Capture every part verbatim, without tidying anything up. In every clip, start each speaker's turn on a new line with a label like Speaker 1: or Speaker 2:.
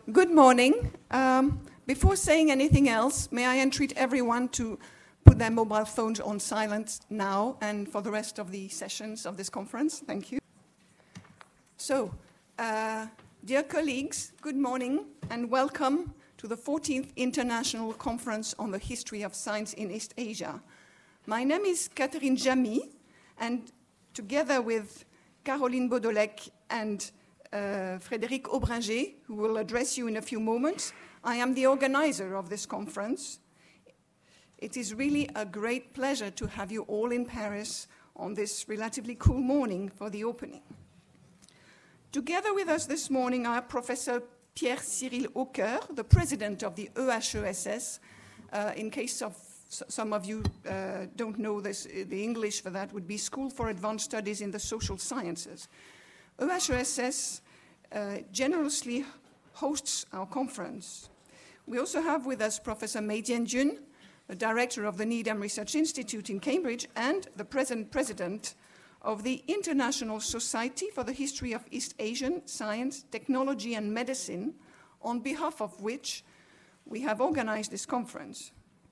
Speaker 1: Good morning. Um, before saying anything else, may I entreat everyone to put their mobile phones on silent now and for the rest of the sessions of this conference. Thank you. So, uh, dear colleagues, good morning and welcome to the fourteenth International Conference on the History of Science in East Asia. My name is Catherine Jamy, and together with Caroline Baudolec and Uh, Frédéric Aubringer, who will address you in a few moments. I am the organizer of this conference. It is really a great pleasure to have you all in Paris on this relatively cool morning for the opening. Together with us this morning are Professor Pierre-Cyril Aucoeur, the president of the E H E S S. Uh, in case of some of you uh, don't know this, the English for that would be School for Advanced Studies in the Social Sciences. E H E S S uh, generously hosts our conference. We also have with us Professor Mei Jianjun, the director of the Needham Research Institute in Cambridge and the present president of the International Society for the History of East Asian Science, Technology and Medicine, on behalf of which we have organized this conference.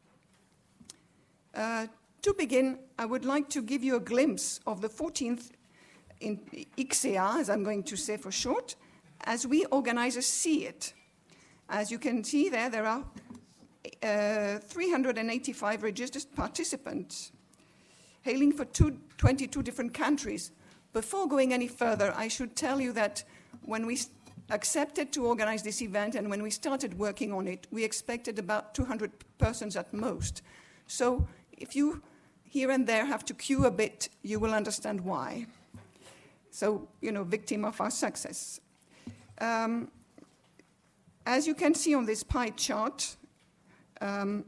Speaker 1: Uh, to begin, I would like to give you a glimpse of the fourteenth in I C S E A, as I'm going to say for short, as we organizers see it. As you can see there, there are uh, three hundred eighty-five registered participants hailing from twenty-two different countries. Before going any further, I should tell you that when we accepted to organize this event and when we started working on it, we expected about two hundred persons at most. So if you here and there have to queue a bit, you will understand why. So, you know, victim of our success. Um, as you can see on this pie chart, um,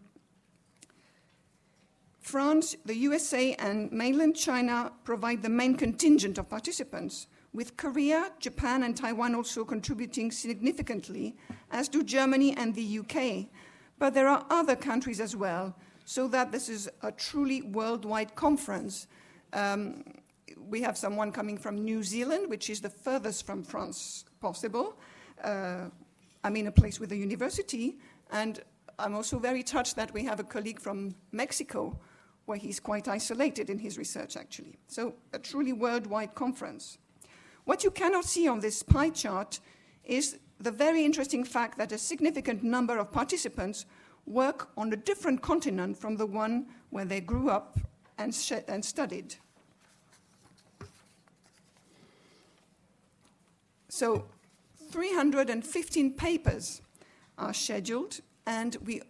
Speaker 1: France, the U S A, and mainland China provide the main contingent of participants, with Korea, Japan, and Taiwan also contributing significantly, as do Germany and the U K. But there are other countries as well, so that this is a truly worldwide conference. Um, We have someone coming from New Zealand, which is the furthest from France possible. Uh, I mean, a place with a university. And I'm also very touched that we have a colleague from Mexico, where he's quite isolated in his research, actually. So a truly worldwide conference. What you cannot see on this pie chart is the very interesting fact that a significant number of participants work on a different continent from the one where they grew up and, and studied. So three hundred fifteen papers are scheduled, and we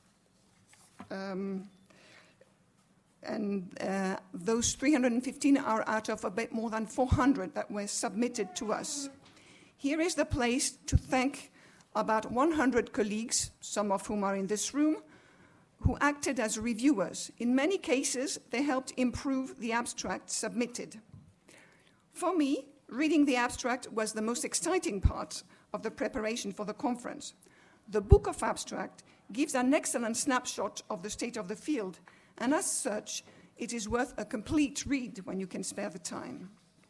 Speaker 1: um, and uh, those three hundred fifteen are out of a bit more than four hundred that were submitted to us. Here is the place to thank about one hundred colleagues, some of whom are in this room, who acted as reviewers. In many cases, they helped improve the abstract submitted. For me, reading the abstract was the most exciting part of the preparation for the conference. The book of abstract gives an excellent snapshot of the state of the field, and as such, it is worth a complete read when you can spare the time.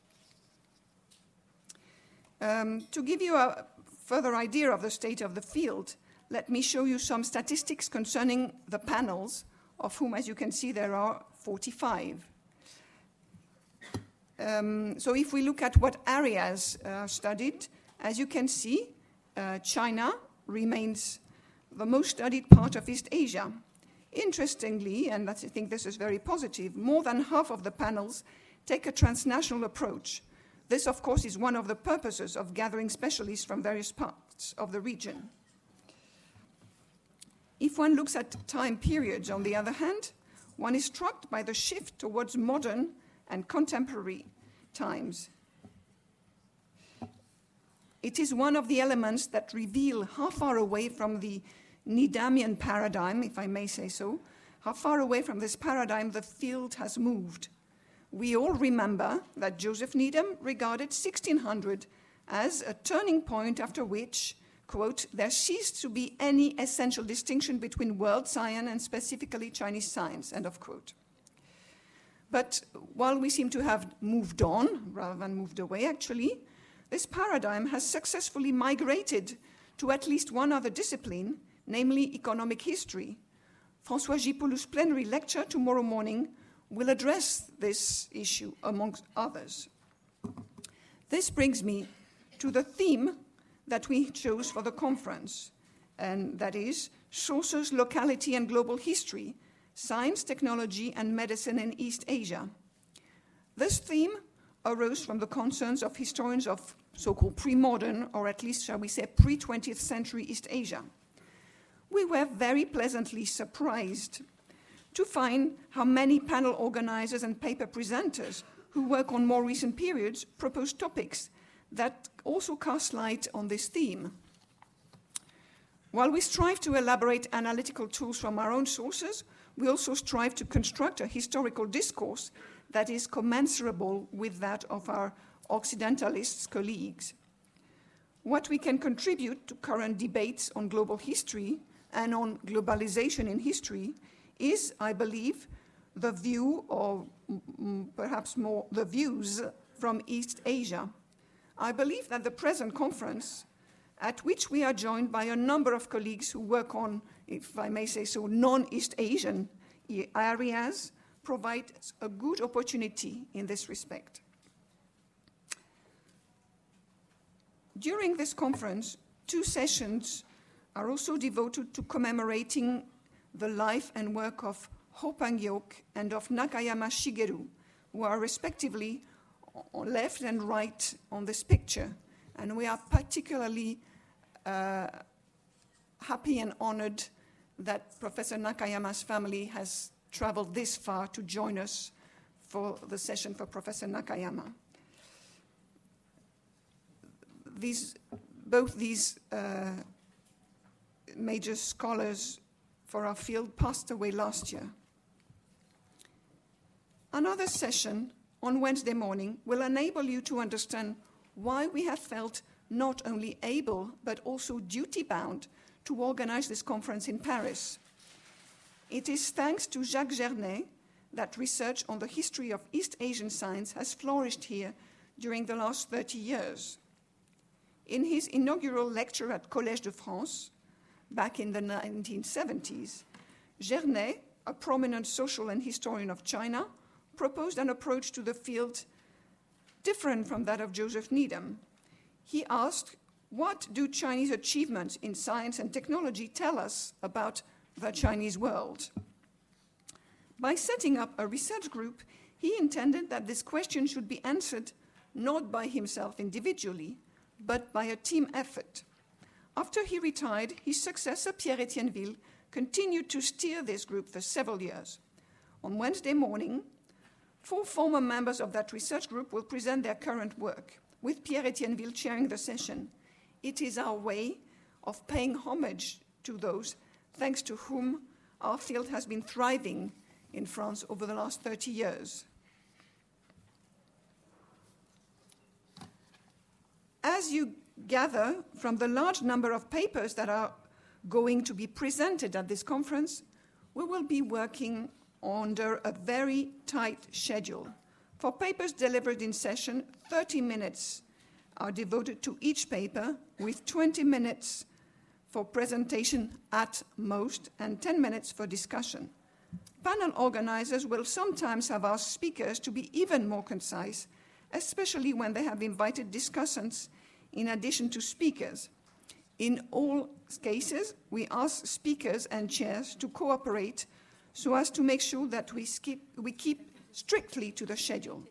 Speaker 1: Um, to give you a further idea of the state of the field, let me show you some statistics concerning the panels, of whom, as you can see, there are forty-five. Um, so if we look at what areas are studied, as you can see, uh, China remains the most studied part of East Asia. Interestingly, and that's, I think this is very positive, more than half of the panels take a transnational approach. This, of course, is one of the purposes of gathering specialists from various parts of the region. If one looks at time periods, on the other hand, one is struck by the shift towards modern and contemporary times. It is one of the elements that reveal how far away from the Needhamian paradigm, if I may say so, how far away from this paradigm the field has moved. We all remember that Joseph Needham regarded sixteen hundred as a turning point after which, quote, there ceased to be any essential distinction between world science and specifically Chinese science, end of quote. But while we seem to have moved on, rather than moved away actually, this paradigm has successfully migrated to at least one other discipline, namely economic history. François Gipoulous' plenary lecture tomorrow morning will address this issue, amongst others. This brings me to the theme that we chose for the conference, and that is Sources, Locality and Global History, Science, Technology and Medicine in East Asia. This theme arose from the concerns of historians of so-called pre-modern, or at least, shall we say, pre-twentieth century East Asia. We were very pleasantly surprised to find how many panel organizers and paper presenters who work on more recent periods propose topics that also cast light on this theme. While we strive to elaborate analytical tools from our own sources, we also strive to construct a historical discourse that is commensurable with that of our Occidentalists colleagues. What we can contribute to current debates on global history and on globalization in history is, I believe, the view, or mm, perhaps more the views from East Asia. I believe that the present conference, at which we are joined by a number of colleagues who work on, if I may say so, non-East Asian areas, provides a good opportunity in this respect. During this conference, two sessions are also devoted to commemorating the life and work of Ho Pang-Yok and of Nakayama Shigeru, who are respectively on left and right on this picture. And we are particularly uh, happy and honored that Professor Nakayama's family has traveled this far to join us for the session for Professor Nakayama. These, both these uh, major scholars for our field passed away last year. Another session on Wednesday morning will enable you to understand why we have felt not only able but also duty-bound to organize this conference in Paris. It is thanks to Jacques Gernet that research on the history of East Asian science has flourished here during the last thirty years. In his inaugural lecture at Collège de France, back in the nineteen seventies, Gernet, a prominent social and historian of China, proposed an approach to the field different from that of Joseph Needham. He asked, what do Chinese achievements in science and technology tell us about the Chinese world? By setting up a research group, he intended that this question should be answered not by himself individually, but by a team effort. After he retired, his successor, Pierre-Étienne Ville, continued to steer this group for several years. On Wednesday morning, four former members of that research group will present their current work, with Pierre-Étienne Ville chairing the session. It is our way of paying homage to those thanks to whom our field has been thriving in France over the last thirty years. As you gather from the large number of papers that are going to be presented at this conference, we will be working under a very tight schedule. For papers delivered in session, thirty minutes are devoted to each paper, with twenty minutes for presentation at most and ten minutes for discussion. Panel organizers will sometimes have asked speakers to be even more concise, especially when they have invited discussants in addition to speakers. In all cases, we ask speakers and chairs to cooperate so as to make sure that we, skip, we keep strictly to the schedule.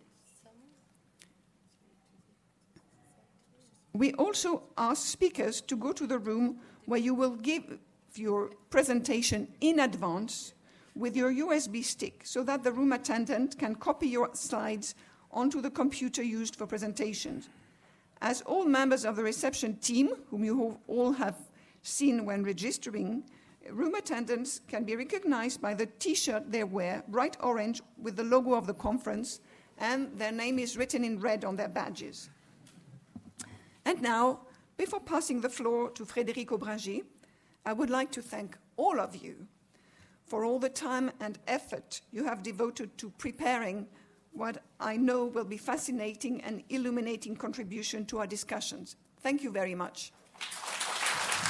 Speaker 1: We also ask speakers to go to the room where you will give your presentation in advance with your U S B stick so that the room attendant can copy your slides onto the computer used for presentations. As all members of the reception team, whom you all have seen when registering, room attendants can be recognized by the T-shirt they wear, bright orange with the logo of the conference, and their name is written in red on their badges. And now, before passing the floor to Frédéric Aubringer, I would like to thank all of you for all the time and effort you have devoted to preparing what I know will be fascinating and illuminating contribution to our discussions. Thank you very much.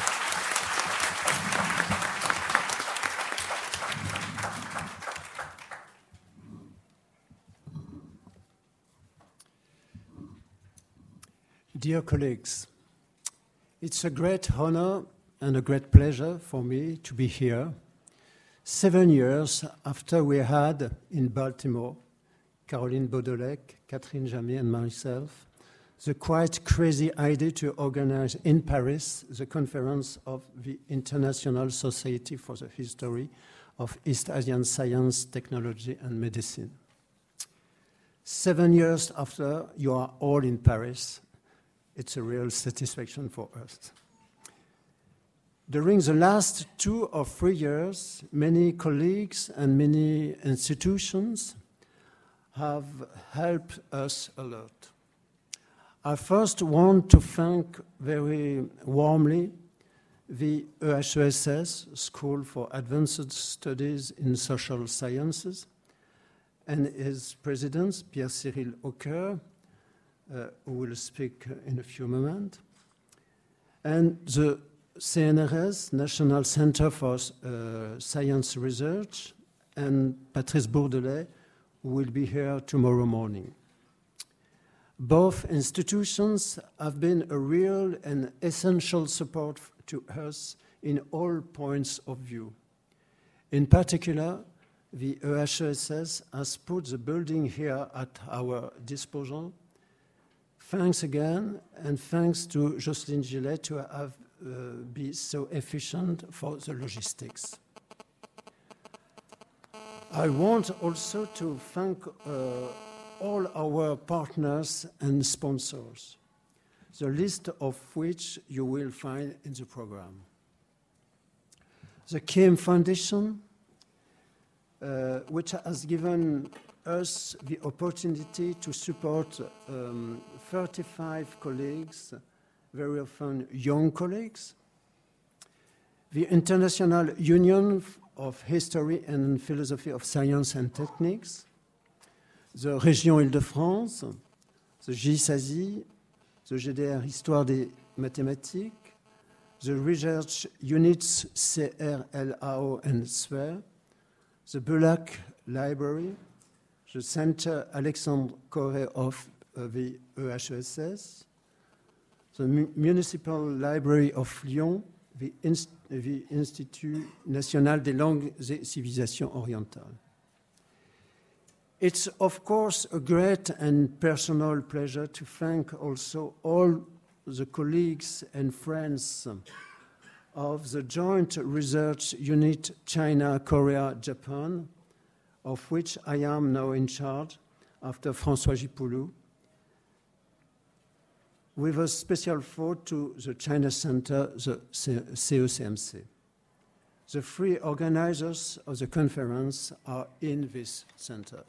Speaker 2: Dear colleagues, it's a great honor and a great pleasure for me to be here, seven years after we had in Baltimore, Caroline Beaudelet, Catherine Jammet, and myself, the quite crazy idea to organize in Paris the conference of the International Society for the History of East Asian Science, Technology, and Medicine. Seven years after you are all in Paris, it's a real satisfaction for us. During the last two or three years, many colleagues and many institutions have helped us a lot. I first want to thank very warmly the E H E S S, School for Advanced Studies in Social Sciences, and its president, Pierre-Cyril Aucoeur, uh, who will speak in a few moments, and the C N R S, National Center for uh, Science Research, and Patrice Bourdelet, who will be here tomorrow morning. Both institutions have been a real and essential support to us in all points of view. In particular, the E H E S S has put the building here at our disposal. Thanks again, and thanks to Jocelyne Gillet to have uh, been so efficient for the logistics. I want also to thank uh, all our partners and sponsors, the list of which you will find in the program. The K M Foundation, uh, which has given us the opportunity to support um, thirty-five colleagues, very often young colleagues. The International Union of History and Philosophy of Science and Techniques, the Région Île-de-France, the J I S A S I, the G D R Histoire des Mathématiques, the Research Units C R L A O and S W E R, the Belac Library, the Center Alexandre Corret of uh, the E H E S S, the Mu Municipal Library of Lyon, the, Inst the Institut National des Langues et Civilisations Orientales. It's, of course, a great and personal pleasure to thank also all the colleagues and friends of the Joint Research Unit China, Korea, Japan, of which I am now in charge after François Gipoulou, with a special thought to the China Center, the C E C M C. The three organizers of the conference are in this center.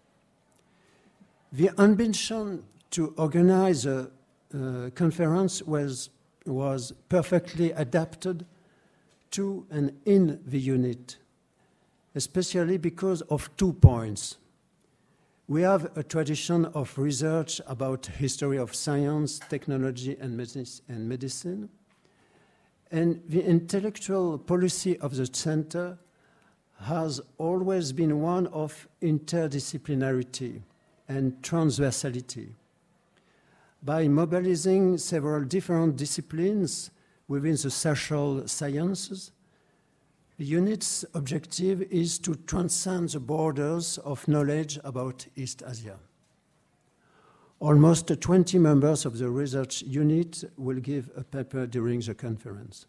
Speaker 2: The ambition to organize a uh, conference was, was perfectly adapted to and in the unit, especially because of two points. We have a tradition of research about history of science, technology, and, medis and medicine, and the intellectual policy of the center has always been one of interdisciplinarity and transversality. By mobilizing several different disciplines within the social sciences, the unit's objective is to transcend the borders of knowledge about East Asia. Almost twenty members of the research unit will give a paper during the conference.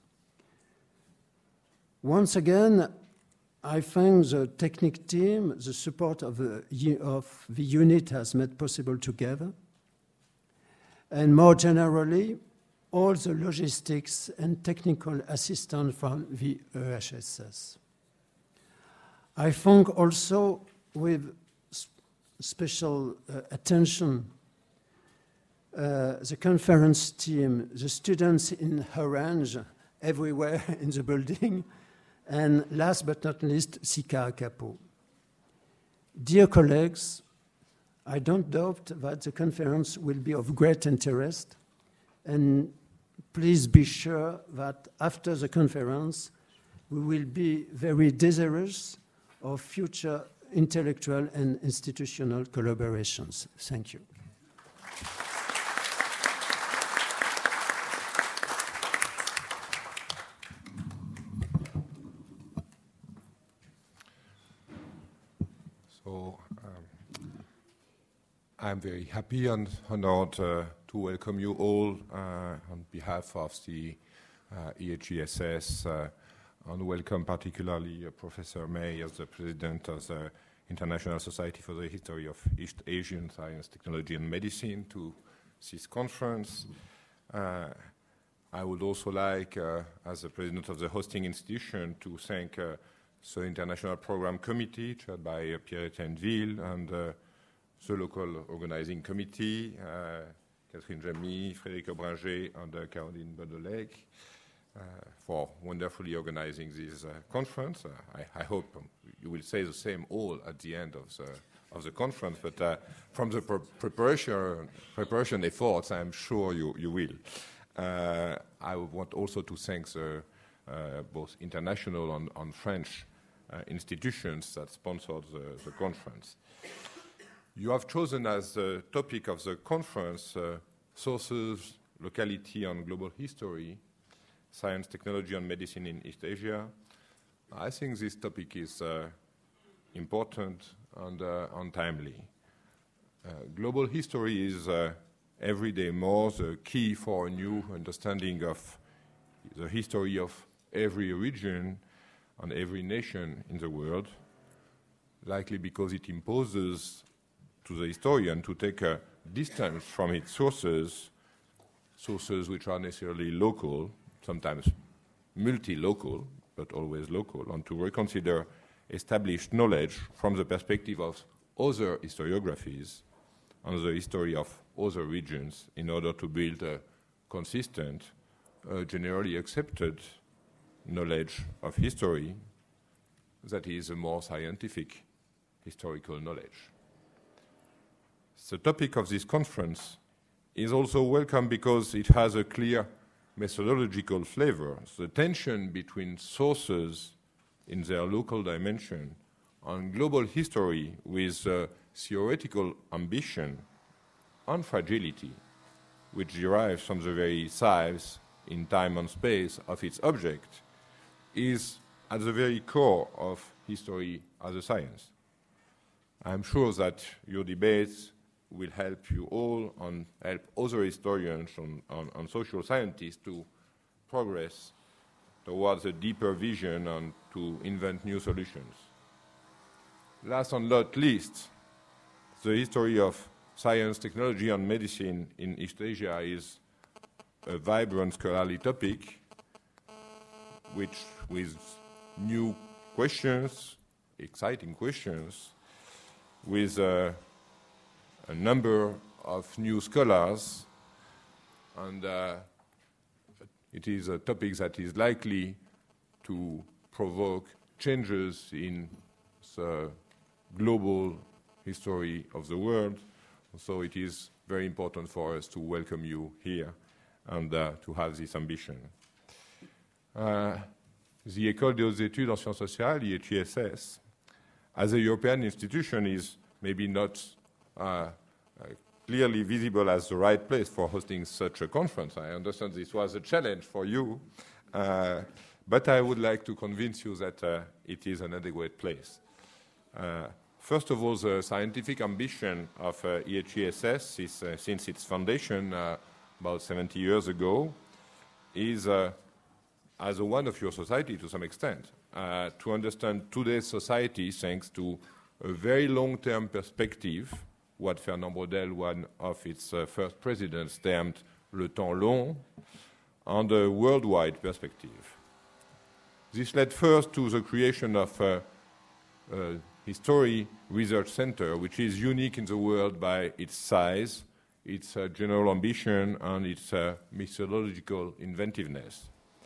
Speaker 2: Once again, I thank the technical team. The support of the, of the unit has made possible together. And more generally, all the logistics and technical assistance from the E H E S S. I thank also with special uh, attention uh, the conference team, the students in Orange, everywhere in the building, and last but not least, Sika Akapo. Dear colleagues, I don't doubt that the conference will be of great interest, and please be sure that after the conference, we will be very desirous of future intellectual and institutional collaborations. Thank you.
Speaker 3: I'm very happy and honored uh, to welcome you all uh, on behalf of the uh, E H E S S, uh, and welcome particularly uh, Professor May as the President of the International Society for the History of East Asian Science, Technology and Medicine to this conference. Uh, I would also like, uh, as the President of the hosting institution, to thank uh, the International Program Committee, chaired by uh, Pierre-Etienne Ville, and uh, the local organizing committee, uh, Catherine Jamy, Frédéric Aubringer, and uh, Caroline Bodelec, uh, for wonderfully organizing this uh, conference. Uh, I, I hope um, you will say the same all at the end of the, of the conference, but uh, from the pre preparation, preparation efforts, I'm sure you, you will. Uh, I want also to thank the, uh, both international and, and French uh, institutions that sponsored the, the conference. You have chosen as the topic of the conference uh, sources, locality and global history, science, technology and medicine in East Asia. I think this topic is uh, important and, uh, and timely. Uh, global history is uh, every day more the key for a new understanding of the history of every region and every nation in the world, likely because it imposes to the historian to take a distance from its sources, sources which are necessarily local, sometimes multi-local, but always local, and to reconsider established knowledge from the perspective of other historiographies and the history of other regions in order to build a consistent, uh, generally accepted knowledge of history that is a more scientific historical knowledge. The topic of this conference is also welcome because it has a clear methodological flavor. The tension between sources in their local dimension and global history with uh, theoretical ambition and fragility, which derives from the very size in time and space of its object, is at the very core of history as a science. I'm sure that your debates will help you all and help other historians and, and, and social scientists to progress towards a deeper vision and to invent new solutions. Last and not least, the history of science, technology, and medicine in East Asia is a vibrant scholarly topic, which, with new questions, exciting questions, with uh, a number of new scholars, and uh, it is a topic that is likely to provoke changes in the global history of the world. So it is very important for us to welcome you here and uh, to have this ambition. Uh, the École des Hautes Études en Sciences Sociales, E H E S S, as a European institution, is maybe not uh, uh, clearly visible as the right place for hosting such a conference. I understand this was a challenge for you, uh, but I would like to convince you that uh, it is an adequate place. Uh, First of all, the scientific ambition of uh, E H E S S is, uh, since its foundation uh, about seventy years ago, is uh, as a one of your society to some extent, uh, to understand today's society thanks to a very long-term perspective, what Fernand Braudel, one of its uh, first presidents, termed le temps long, and a worldwide perspective. This led first to the creation of uh, uh, History Research Center, which is unique in the world by its size, its uh, general ambition, and its uh, methodological inventiveness.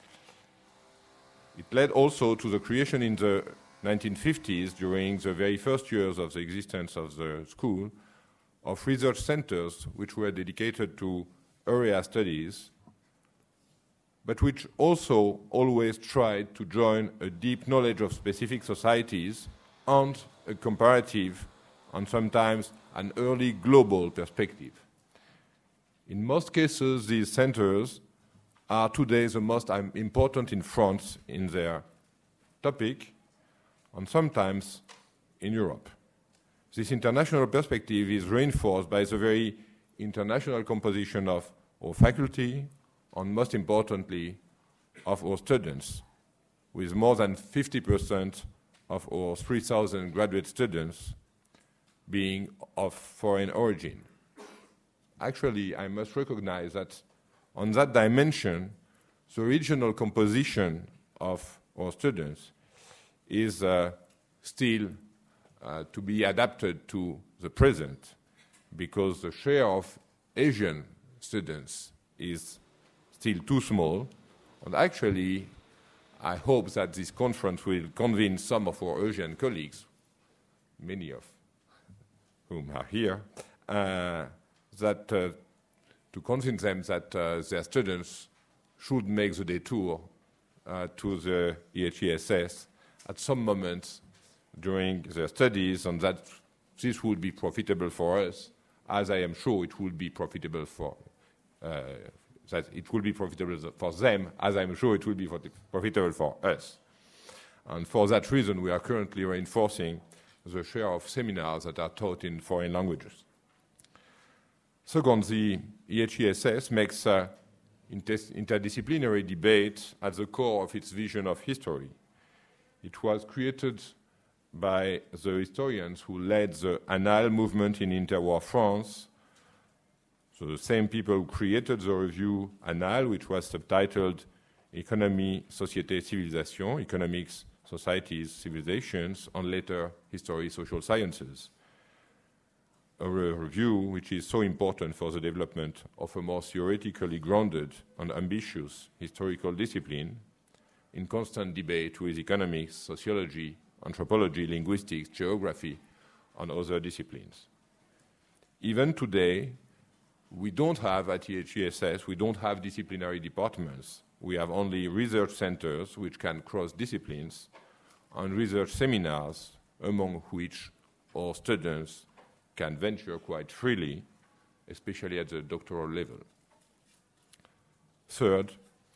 Speaker 3: It led also to the creation in the nineteen fifties, during the very first years of the existence of the school, of research centers which were dedicated to area studies, but which also always tried to join a deep knowledge of specific societies and a comparative and sometimes an early global perspective. In most cases, these centers are today the most important in France in their topic, and sometimes in Europe. This international perspective is reinforced by the very international composition of our faculty, and most importantly, of our students, with more than fifty percent of our three thousand graduate students being of foreign origin. Actually, I must recognize that on that dimension, the regional composition of our students is uh, still uh, to be adapted to the present, because the share of Asian students is still too small. And actually, I hope that this conference will convince some of our Asian colleagues, many of whom are here, uh, that uh, to convince them that uh, their students should make the detour uh, to the E H E S S at some moment during their studies, and that this would be profitable for us, as I am sure it will be profitable for uh, that it will be profitable for them, as I'm sure it will be profitable for us. And for that reason, we are currently reinforcing the share of seminars that are taught in foreign languages. Second, the E H E S S makes uh, inter interdisciplinary debate at the core of its vision of history. It was created by the historians who led the Annales movement in interwar France, so the same people who created the review Annales, which was subtitled Economy, Société, Civilisation, Economics, Societies, Civilizations, and later History, Social Sciences. A review which is so important for the development of a more theoretically grounded and ambitious historical discipline in constant debate with economics, sociology, anthropology, linguistics, geography, and other disciplines. Even today, we don't have at E H E S S, we don't have disciplinary departments. We have only research centers which can cross disciplines and research seminars, among which our students can venture quite freely, especially at the doctoral level. Third,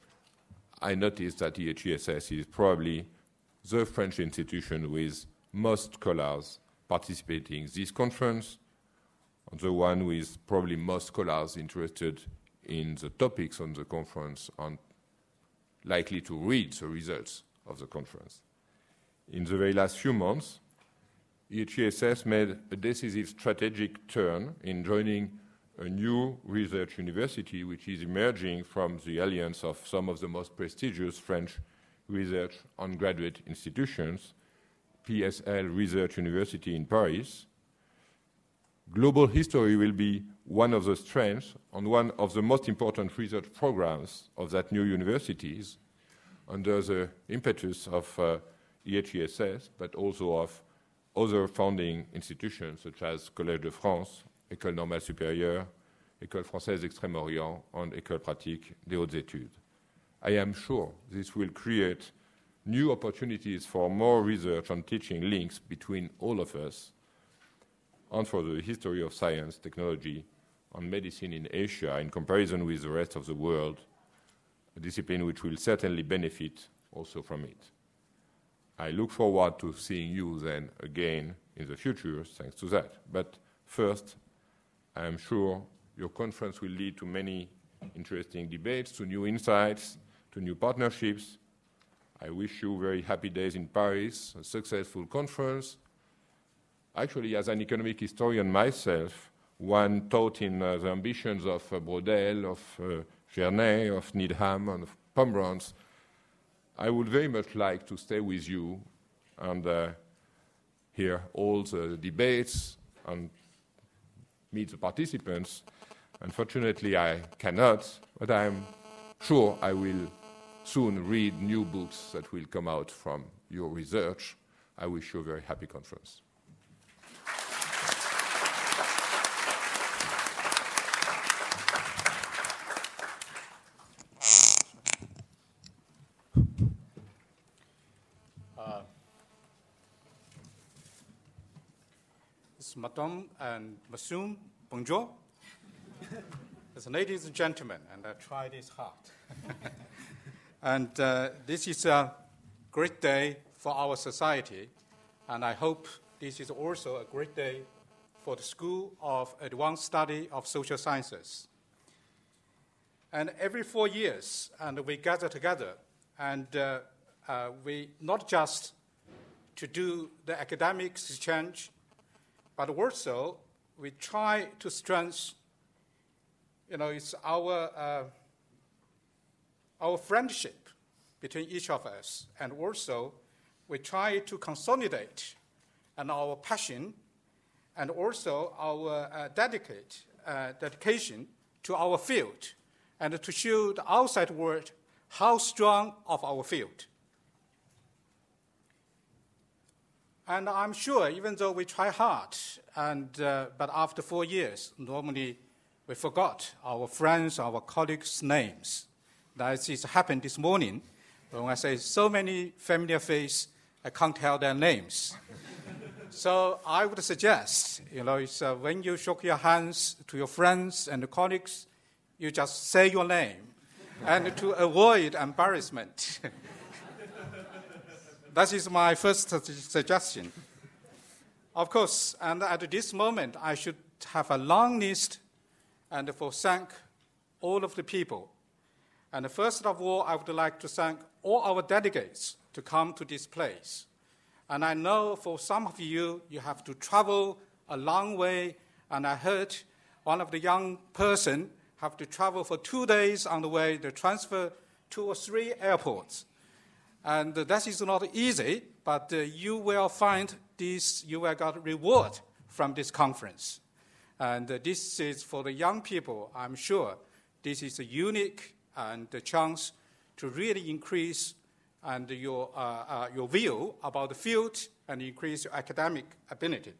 Speaker 3: I noticed that E H E S S is probably the French institution with most scholars participating in this conference, and the one with probably most scholars interested in the topics on the conference and likely to read the results of the conference. In the very last few months, E H E S S made a decisive strategic turn in joining a new research university which is emerging from the alliance of some of the most prestigious French research and graduate institutions, P S L Research University in Paris. Global history will be one of the strengths and one of the most important research programs of that new universities under the impetus of uh, E H E S S, but also of other founding institutions such as Collège de France, École Normale Supérieure, École Française d'Extrême-Orient, and École Pratique des Hautes Études. I am sure this will create new opportunities for more research and teaching links between all of us and for the history of science, technology, and medicine in Asia in comparison with the rest of the world, a discipline which will certainly benefit also from it. I look forward to seeing you then again in the future, thanks to that. But first, I am sure your conference will lead to many interesting debates, to new insights, to new partnerships. I wish you very happy days in Paris, a successful conference. Actually, as an economic historian myself, one taught in uh, the ambitions of uh, Braudel, of uh, Gernet, of Needham, and of Pomerantz, I would very much like to stay with you and uh, hear all the debates and meet the participants. Unfortunately, I cannot, but I'm sure I will soon read new books that will come out from your research. I wish you a very happy conference.
Speaker 4: Madame and Monsieur, bonjour. As ladies and gentlemen, and I try this hard. and uh, this is a great day for our society, and I hope this is also a great day for the School of Advanced Study of Social Sciences. And every four years, and we gather together, and uh, uh, we not just to do the academic exchange, but also we try to strengthen, you know, it's our, uh, our friendship between each of us, and also we try to consolidate and our passion and also our uh, dedicate, uh, dedication to our field, and to show the outside world how strong of our field. And I'm sure, even though we try hard, and, uh, but after four years, normally we forgot our friends, our colleagues' names. That is happened this morning. When I say so many familiar faces, I can't tell their names. So I would suggest, you know, it's, uh, when you shook your hands to your friends and colleagues, you just say your name, and to avoid embarrassment. That is my first suggestion. Of course, and at this moment, I should have a long list and for thank all of the people. And first of all, I would like to thank all our delegates to come to this place. And I know for some of you, you have to travel a long way, and I heard one of the young person have to travel for two days on the way to transfer two or three airports. And uh, that is not easy, but uh, you will find this, you will get reward from this conference. And uh, this is for the young people, I'm sure, this is a unique and a chance to really increase and your, uh, uh, your view about the field and increase your academic ability.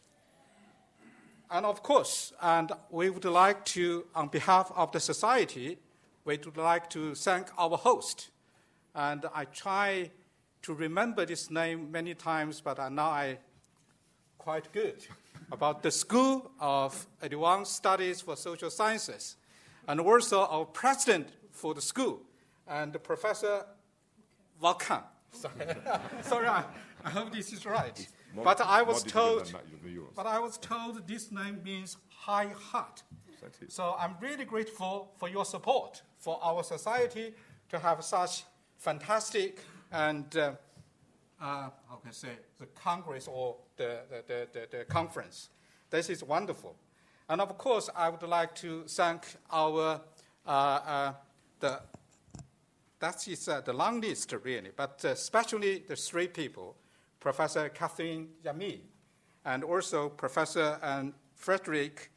Speaker 4: And of course, and we would like to, on behalf of the society, we would like to thank our host. And I try to remember this name many times, but now I quite good about the School of Advanced Studies for Social Sciences, and also our president for the school, and Professor Volkan. Sorry, Sorry I, I hope this is right. More, but I was told, but I was told this name means high heart. So I'm really grateful for your support for our society to have such fantastic and uh, uh, how can I say the congress or the the, the the conference. This is wonderful, and of course I would like to thank our uh, uh, the. That is uh, the long list, really, but uh, especially the three people, Professor Catherine Yami, and also Professor um, Frederick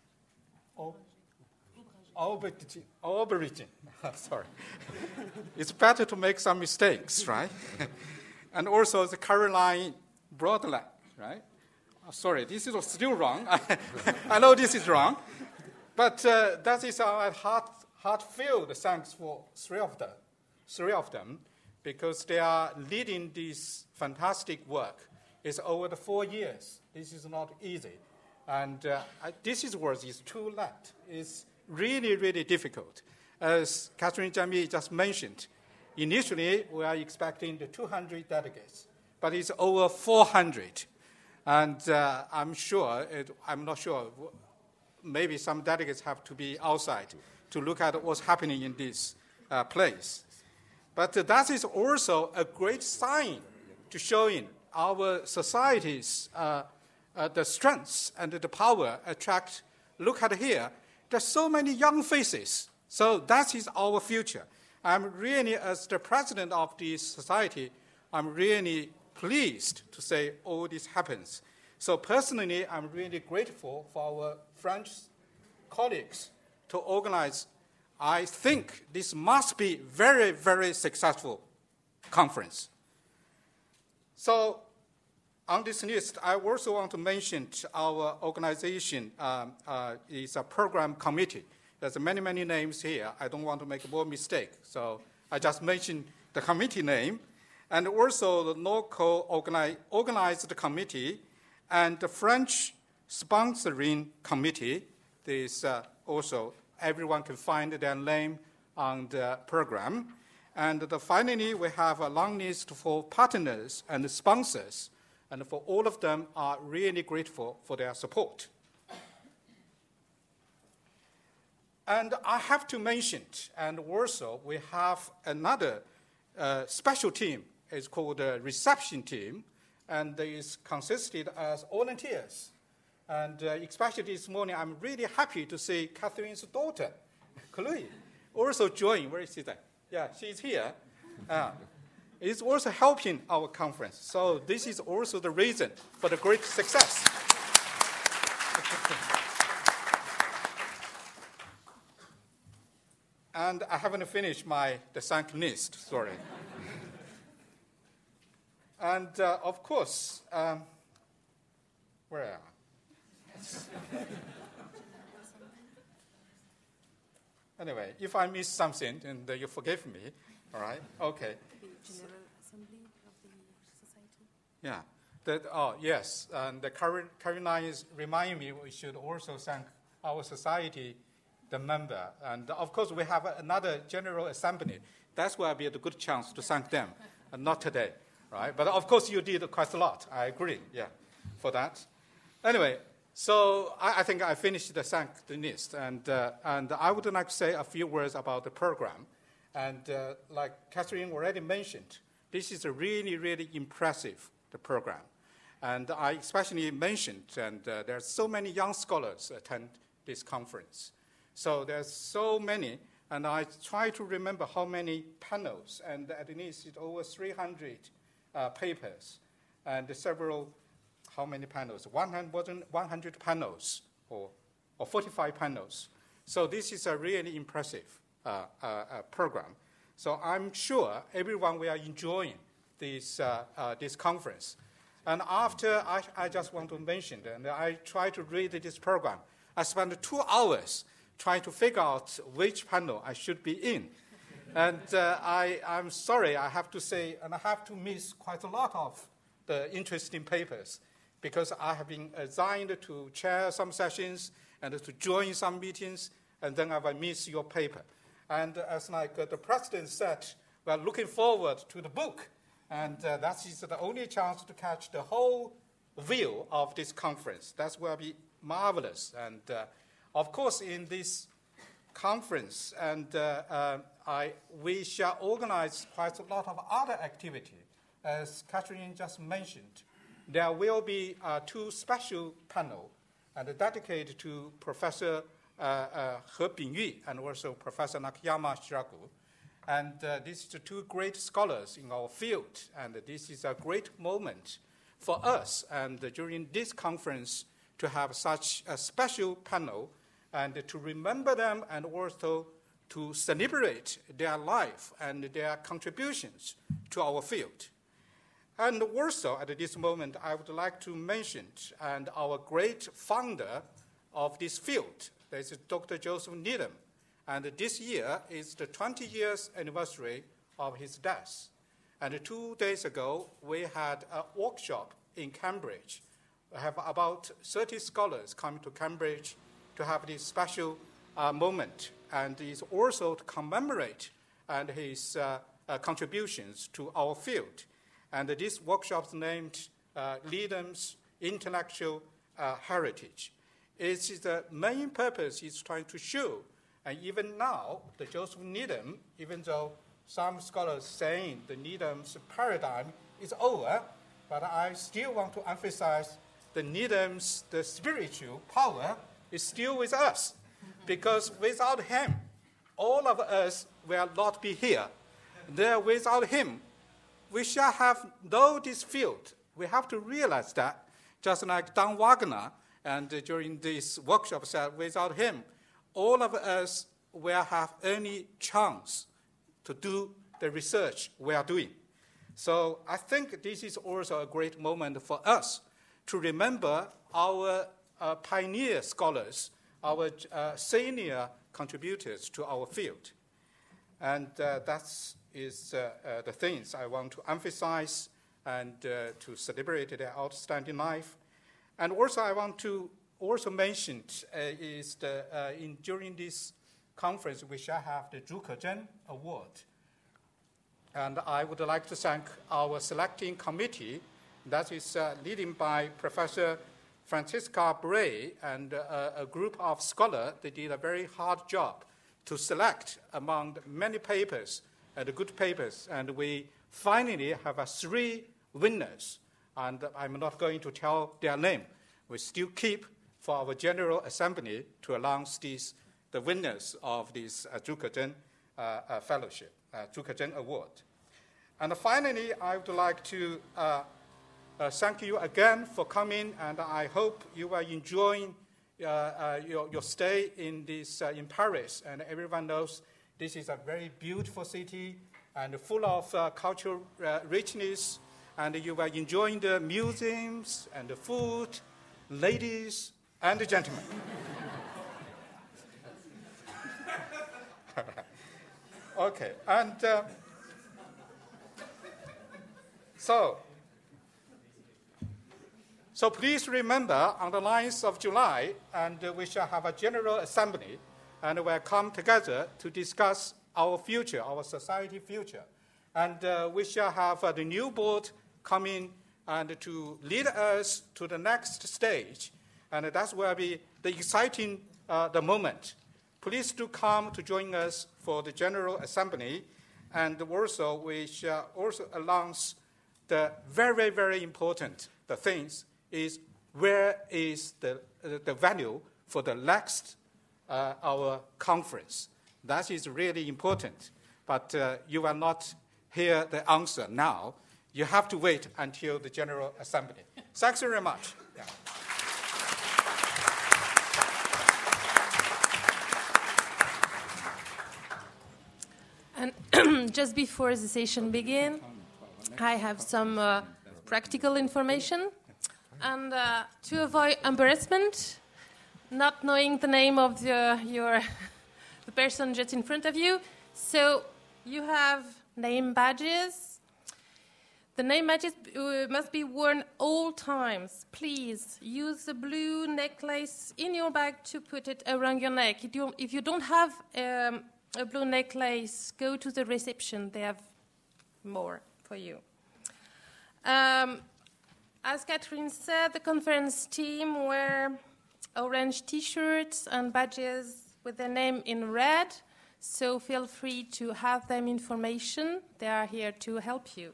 Speaker 4: Aubergine. Aubergine. Sorry. It's better to make some mistakes, right? And also the Caroline Broadland, right? Oh, sorry, this is still wrong. I know this is wrong, but uh, that is our heart, heart-filled thanks for three of them. Three of them, because they are leading this fantastic work. It's over the four years. This is not easy. And uh, I, this is work is too late. It's really, really difficult. As Catherine Jami just mentioned, initially we are expecting the two hundred delegates, but it's over four hundred. And uh, I'm sure, it, I'm not sure, maybe some delegates have to be outside to look at what's happening in this uh, place. But that is also a great sign to showing our society's uh, uh, the strengths and the power attract. Look at here, there's so many young faces. So that is our future. I'm really, as the president of this society, I'm really pleased to say all this happens. So personally, I'm really grateful for our French colleagues to organize. I think this must be very, very successful conference. So on this list, I also want to mention our organization um, uh, is a program committee. There's many, many names here. I don't want to make more mistake. So I just mentioned the committee name, and also the local organi- organized committee and the French sponsoring committee. This uh, also everyone can find their name on the program. And the, finally, we have a long list for partners and sponsors And for all of them, are really grateful for their support. And I have to mention, and also we have another uh, special team. It's called the reception team, and it's consisted as volunteers. And uh, especially this morning, I'm really happy to see Catherine's daughter, Chloe, also join. Where is she there? Yeah, she's here. Uh, it's also helping our conference. So this is also the reason for the great success. And I haven't finished my the thank list, sorry. And uh, of course, um, where am I? Anyway, if I miss something, then you forgive me, all right? Okay.
Speaker 5: General Assembly of the Society?
Speaker 4: Yeah. That, oh, yes. And the Caroline is reminding me we should also thank our society, the member. And of course, we have another General Assembly. That's where we have a good chance to thank them, and not today, right? But of course, you did quite a lot. I agree, yeah, for that. Anyway, so I, I think I finished the thank the list. And, uh, and I would like to say a few words about the program. And uh, like Catherine already mentioned, this is a really, really impressive the program. And I especially mentioned, and uh, there are so many young scholars attend this conference. So there's so many, and I try to remember how many panels, and at least it's over three hundred uh, papers, and several, how many panels? one hundred, wasn't one hundred panels, or, or forty-five panels. So this is a really impressive uh, uh, uh, program. So I'm sure everyone will enjoy this, uh, uh, this conference. And after, I, I just want to mention, and I try to read this program, I spent two hours trying to figure out which panel I should be in. And uh, I, I'm sorry, I have to say, and I have to miss quite a lot of the interesting papers, because I have been assigned to chair some sessions and to join some meetings, and then I will miss your paper. And as like uh, the president said, we're looking forward to the book. And uh, that is the only chance to catch the whole view of this conference. That will be marvelous. And uh, of course, in this conference, and uh, uh, I, we shall organize quite a lot of other activity. As Catherine just mentioned, there will be uh, two special panels and dedicated to Professor uh, uh, He Bingyu and also Professor Nakayama Shiraku. And uh, these are two great scholars in our field, and this is a great moment for us, and uh, during this conference, to have such a special panel, and uh, to remember them, and also to celebrate their life and their contributions to our field. And also, at this moment, I would like to mention and our great founder of this field, this is Doctor Joseph Needham. And this year is the twenty years anniversary of his death. And two days ago, we had a workshop in Cambridge. We have about thirty scholars coming to Cambridge to have this special uh, moment. And it's also to commemorate and his uh, uh, contributions to our field. And this workshop is named uh, Needham's Intellectual uh, Heritage. It's the main purpose is trying to show. And even now, the Joseph Needham, even though some scholars saying the Needham's paradigm is over, but I still want to emphasize the Needham's the spiritual power is still with us, because without him, all of us will not be here. There, without him, we shall have no this field. We have to realize that, just like Don Wagner, and uh, during this workshop said, without him, all of us will have any chance to do the research we are doing. So I think this is also a great moment for us to remember our uh, pioneer scholars, our uh, senior contributors to our field. And uh, that is uh, uh, the things I want to emphasize and uh, to celebrate their outstanding life. And also I want to also mentioned uh, is the, uh, in, during this conference, we shall have the Zhu Kezhen Award. And I would like to thank our selecting committee that is uh, leading by Professor Francisca Bray and uh, a group of scholars. They did a very hard job to select among the many papers, uh, the good papers, and we finally have uh, three winners, and I'm not going to tell their name. We still keep for our General Assembly to announce these, the winners of this uh, Zhuge Zheng uh, uh, Fellowship, uh, Zhuge Zheng Award. And finally, I would like to uh, uh, thank you again for coming, and I hope you are enjoying uh, uh, your, your stay in, this, uh, in Paris. And everyone knows this is a very beautiful city and full of uh, cultural uh, richness, and you are enjoying the museums and the food, ladies and the gentlemen. Okay, and uh, so, so please remember on the ninth of July, and uh, we shall have a General Assembly, and we'll come together to discuss our future, our society future. And uh, we shall have uh, the new board coming and to lead us to the next stage. And that's where be the exciting uh, the moment. Please do come to join us for the General Assembly. And also, we shall also announce the very, very important the things is where is the, uh, the value for the next uh, our conference. That is really important. But uh, you will not hear the answer now. You have to wait until the General Assembly. Thanks very much. Yeah.
Speaker 5: And just before the session begins, I have some uh, practical information. And uh, to avoid embarrassment, not knowing the name of the, your, the person just in front of you, so you have name badges. The name badges uh, must be worn all times. Please use the blue necklace in your bag to put it around your neck. If you, if you don't have um, a blue necklace, go to the reception. They have more for you. Um, as Catherine said, the conference team wear orange T-shirts and badges with their name in red, so feel free to have them information. They are here to help you.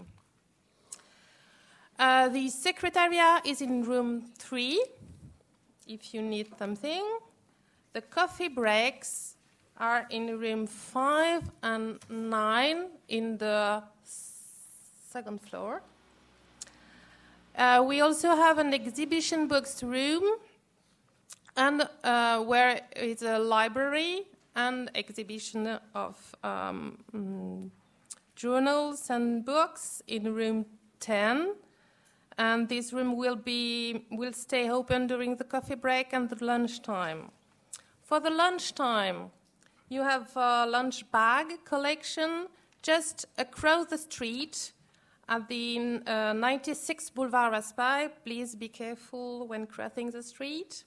Speaker 5: Uh, the secretariat is in room three, if you need something. The coffee breaks are in room five and nine in the second floor. Uh, we also have an exhibition books room, and uh, where is a library and exhibition of um, mm, journals and books in room ten. And this room will be will stay open during the coffee break and the lunchtime. For the lunchtime, you have a lunch bag collection just across the street at the uh, ninety-six Boulevard Raspail. Please be careful when crossing the street.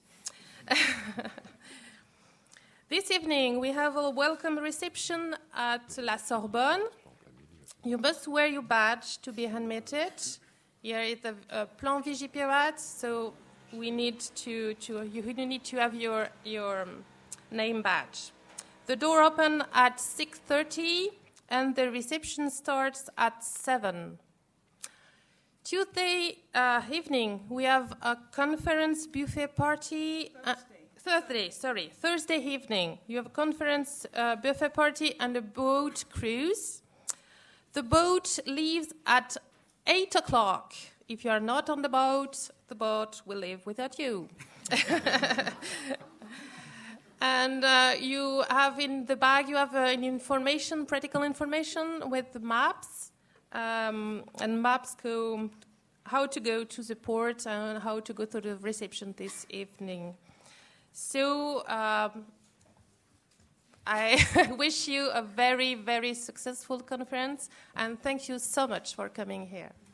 Speaker 5: This evening, we have a welcome reception at La Sorbonne. You must wear your badge to be admitted. Here is the uh, Plan Vigipirate, so we need to, to you need to have your your um, name badge. The door open at six thirty, and the reception starts at seven. Tuesday uh, evening, we have a conference buffet party. Uh, Thursday, sorry, Thursday evening, you have a conference uh, buffet party and a boat cruise. The boat leaves at eight o'clock. If you are not on the boat, the boat will leave without you. And uh, you have in the bag, you have uh, an information, practical information with the maps. Um, and maps go how to go to the port and how to go to the reception this evening. So um, I wish you a very, very successful conference, and thank you so much for coming here.